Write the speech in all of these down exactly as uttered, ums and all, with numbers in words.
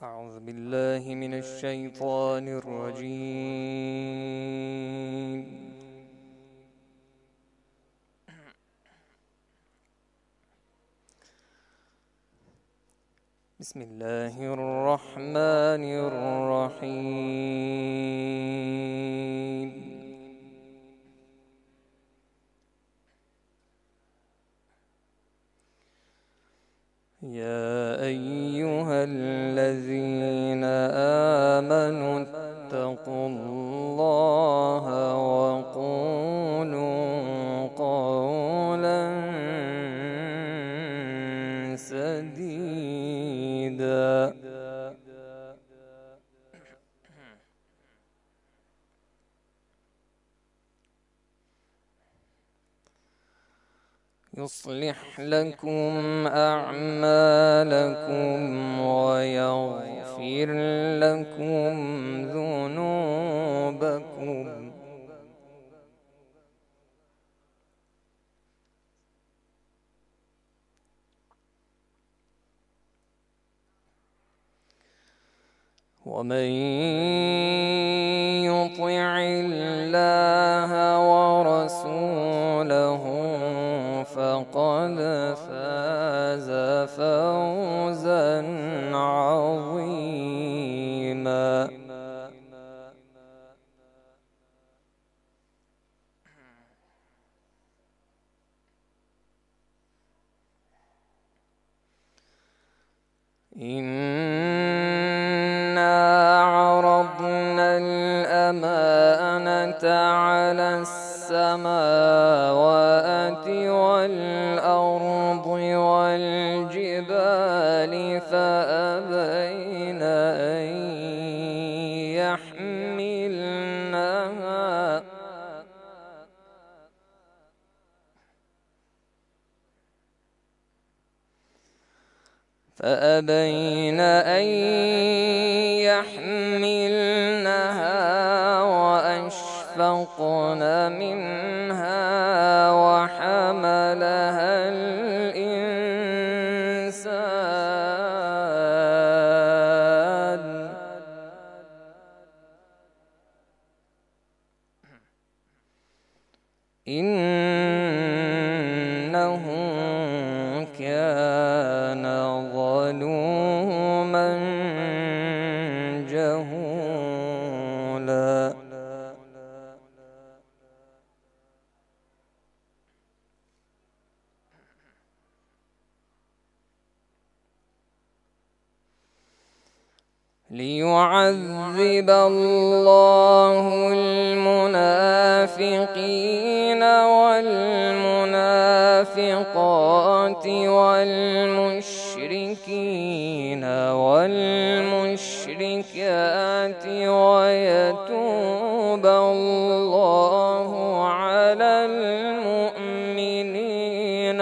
أعوذ بالله من الشيطان الرجيم. بسم الله الرحمن الرحيم. يا أيها الذين آمنوا اتقوا الله وقولوا قولا سديدا يصلح لكم أعمالكم ويغفر لكم ذنوبكم ومن يطع الله ورسوله فقد فاز فوزا عظيما. إنا عرضنا الأمانة على السماوات والأرض والجبال فأبين أن يحملنها فأبين أن يحملنها وأشفقن منها وحملها الإنسان إنه كان ظلوما جهولا. ليعذب الله المنافقين والمنافقات والمشركين والمشركات ويتوب الله على المؤمنين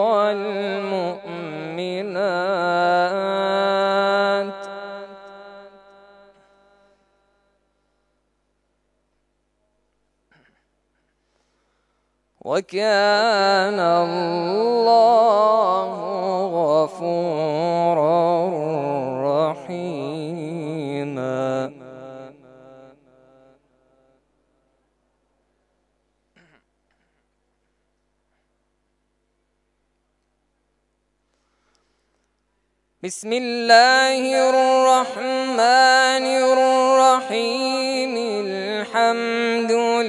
والمؤمنات وكان الله غفورا رحيما. بسم الله الرحمن الرحيم. الحمد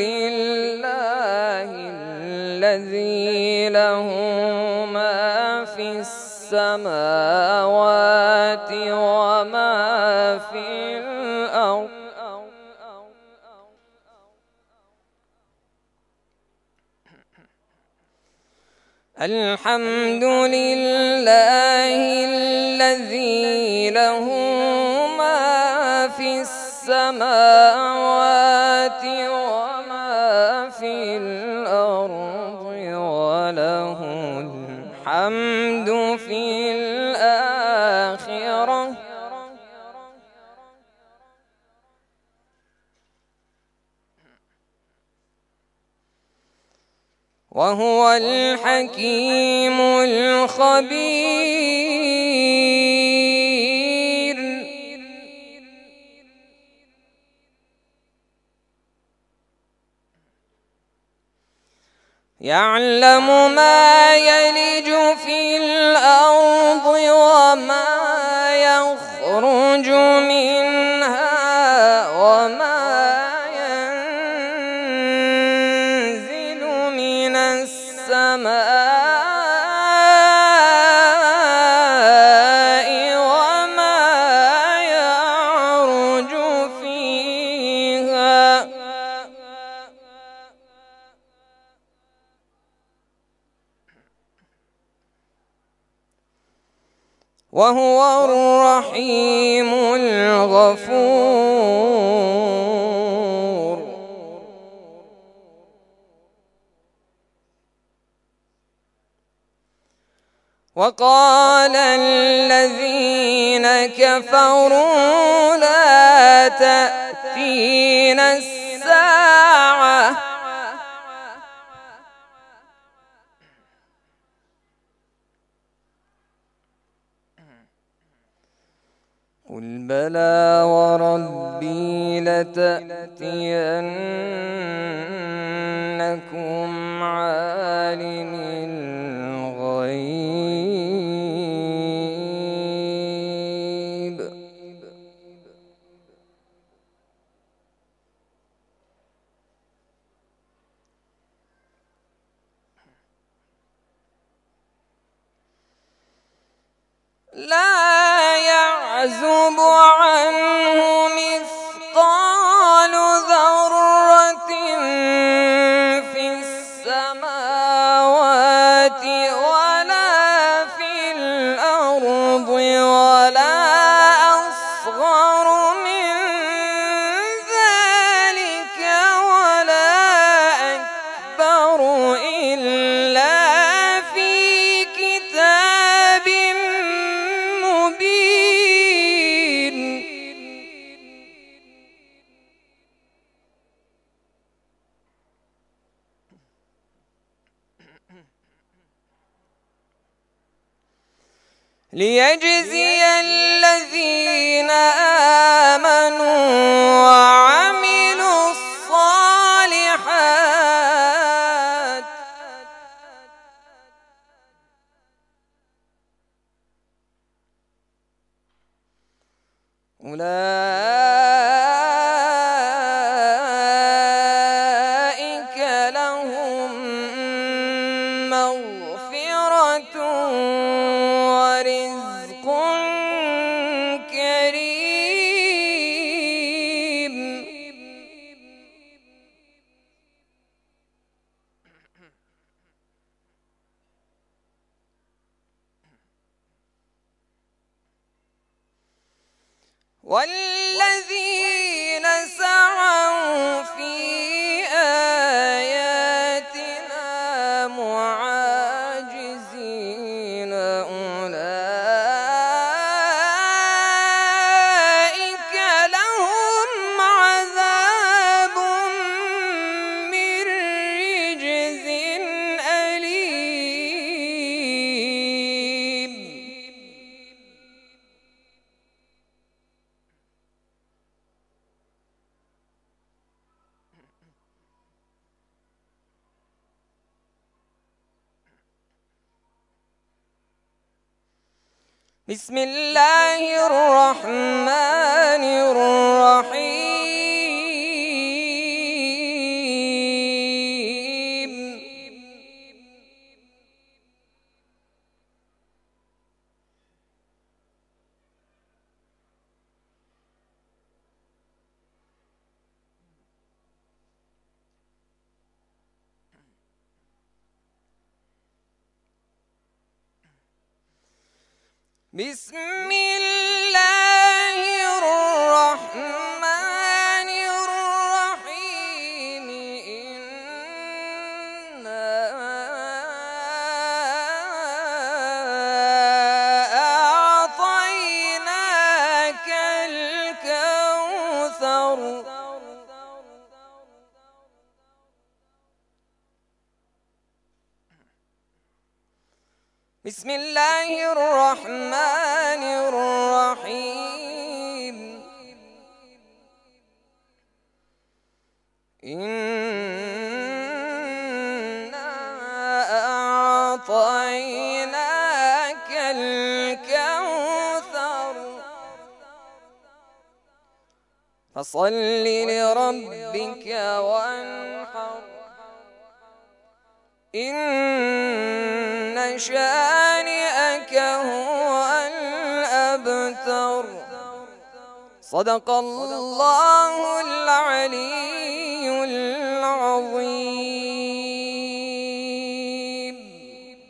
لله الذي له ما في السماوات وما في الأرض الحمد لله الذي له ما في السماوات وما في الأرض وله الحمد في الآخرة وهو الحكيم الخبير. يعلم ما يلج في الأرض وما يخرج منها وما ينزل من السماء وما يعرج فيها وهو الرحيم الغفور. وقال الذين كفروا لا تأتينا الساعة قل بلى وربي لتأتينكم عالم الغيب لا يعزب عنه مثقال ذرة في السماوات ولا في الأرض ولا أصغر من ذلك ولا أكبر إلا في كتاب مبين. ليجزي الذين آمنوا وعملوا الصالحات أولئك لهم مغفرة ورزق كريم. والذين سعوا في آياتنا معاجزين أولئك لهم عذاب من رجز أليم. بسم الله الرحمن الرحيم. بسم الله الرحمن الرحيم. إنا أعطيناك الكوثر. بسم الله الرحمن الرحيم. إنا أعطيناك الكوثر فصل لربك وانحر إن شانئك هو الأبتر. صدق الله العلي العظيم.